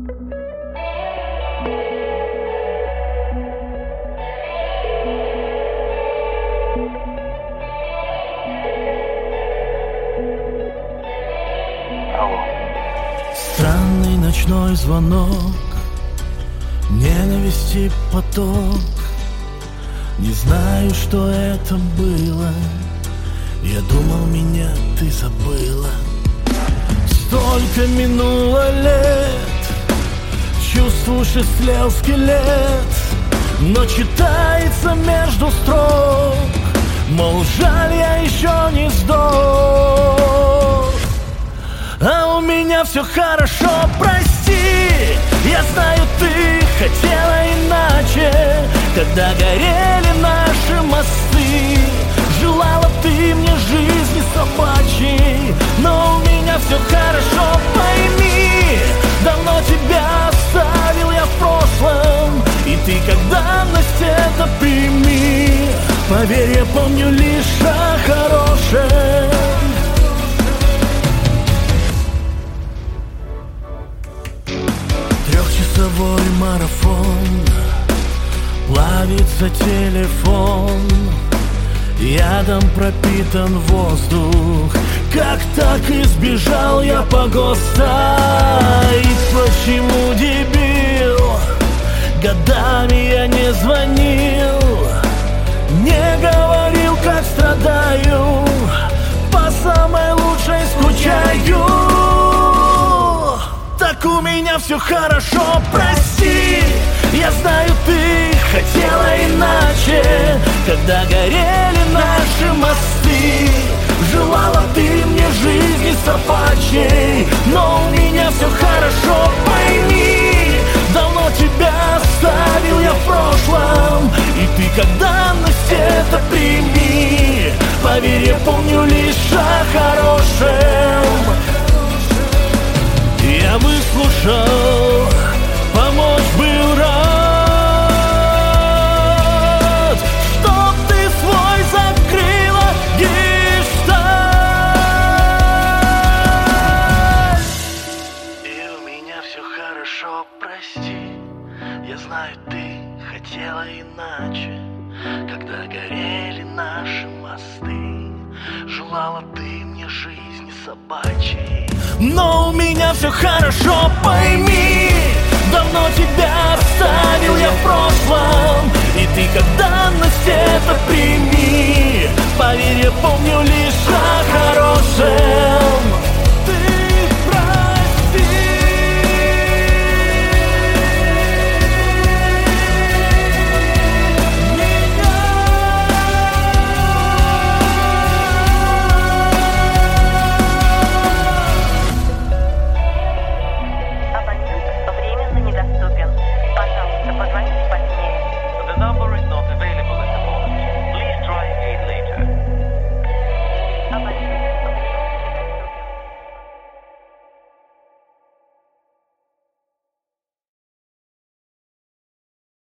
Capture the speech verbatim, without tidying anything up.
Странный ночной звонок, ненависти поток. Не знаю, что это было. Я думал, меня ты забыла. Столько минуло лет, чувствую, истлел скелет. Но читается между строк, мол, жаль, я еще не сдох. А у меня все хорошо, прости. Я знаю, ты хотела иначе, когда горели наши мосты. Желала ты мне жизни собачьей, но у меня все хорошо, пойми. Давно тебя оставил я в прошлом, и ты как данность это прими. Поверь, я помню лишь о хорошем. Трехчасовой марафон, плавится телефон, ядом пропитан воздух. Как так избежал я погоста? И почему, дебил, годами я не звонил, не говорил, как страдаю, по самой лучшей скучаю. Так у меня все хорошо, прости. Я знаю, ты хотела иначе, когда горели наши мосты. Желала ты мне жизни собачьей, но у меня все хорошо, пойми. Давно тебя оставил я в прошлом, и ты как данность это прими. Поверь, я помню лишь о хорошем. Я выслушал, помочь был рад, чтоб ты свой закрыла гештальт. И у меня все хорошо, прости. Я знаю, ты хотела иначе, когда горели наши мосты. Желала ты мне жизни собачьей, но у меня все хорошо, пойми.